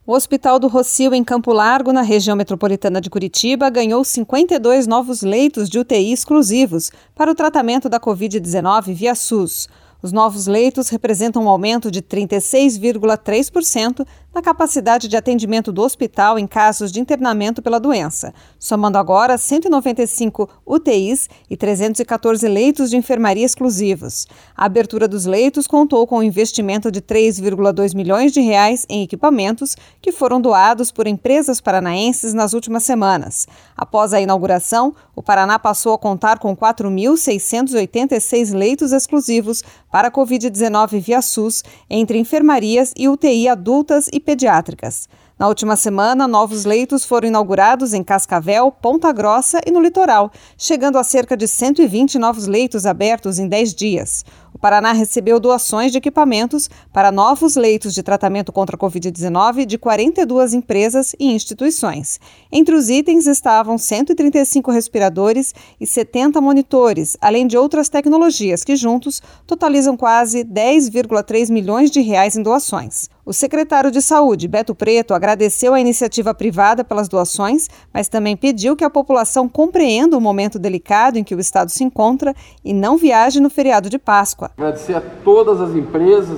O Hospital do Rocio, em Campo Largo, na região metropolitana de Curitiba, ganhou 52 novos leitos de UTI exclusivos para o tratamento da Covid-19 via SUS. Os novos leitos representam um aumento de 36,3% na capacidade de atendimento do hospital em casos de internamento pela doença, somando agora 195 UTIs e 314 leitos de enfermaria exclusivos. A abertura dos leitos contou com um investimento de 3,2 milhões de reais em equipamentos que foram doados por empresas paranaenses nas últimas semanas. Após a inauguração, o Paraná passou a contar com 4.686 leitos exclusivos para a Covid-19 via SUS, entre enfermarias e UTI adultas e pediátricas. Na última semana, novos leitos foram inaugurados em Cascavel, Ponta Grossa e no litoral, chegando a cerca de 120 novos leitos abertos em 10 dias. O Paraná recebeu doações de equipamentos para novos leitos de tratamento contra a Covid-19 de 42 empresas e instituições. Entre os itens estavam 135 respiradores e 70 monitores, além de outras tecnologias que, juntos, totalizam quase 10,3 milhões de reais em doações. O secretário de Saúde, Beto Preto, agradeceu a iniciativa privada pelas doações, mas também pediu que a população compreenda o momento delicado em que o Estado se encontra e não viaje no feriado de Páscoa. Agradecer a todas as empresas,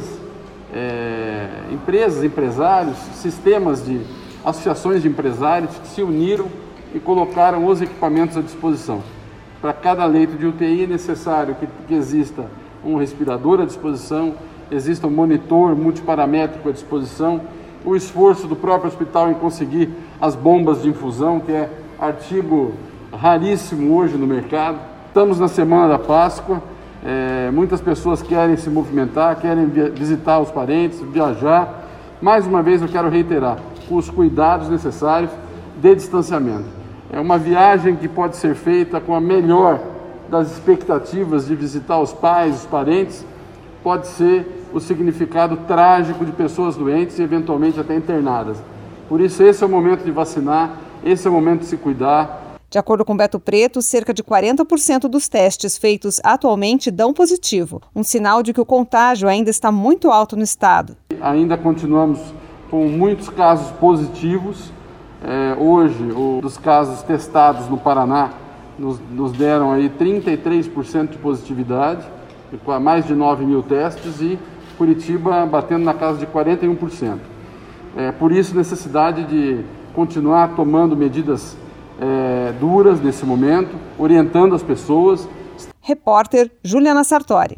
empresários, sistemas de associações de empresários que se uniram e colocaram os equipamentos à disposição. Para cada leito de UTI é necessário que exista um respirador à disposição, exista um monitor multiparamétrico à disposição, o esforço do próprio hospital em conseguir as bombas de infusão, que é artigo raríssimo hoje no mercado. Estamos na semana da Páscoa, muitas pessoas querem se movimentar, querem visitar os parentes, viajar. Mais uma vez eu quero reiterar, com os cuidados necessários de distanciamento. É uma viagem que pode ser feita com a melhor das expectativas de visitar os pais, os parentes, pode ser o significado trágico de pessoas doentes e eventualmente até internadas. Por isso, esse é o momento de vacinar, esse é o momento de se cuidar. De acordo com Beto Preto, cerca de 40% dos testes feitos atualmente dão positivo, um sinal de que o contágio ainda está muito alto no estado. Ainda continuamos com muitos casos positivos. Hoje, dos casos testados no Paraná, nos deram aí 33% de positividade, com mais de 9 mil testes, e Curitiba batendo na casa de 41%. Por isso, necessidade de continuar tomando medidas duras nesse momento, orientando as pessoas. Repórter Juliana Sartori.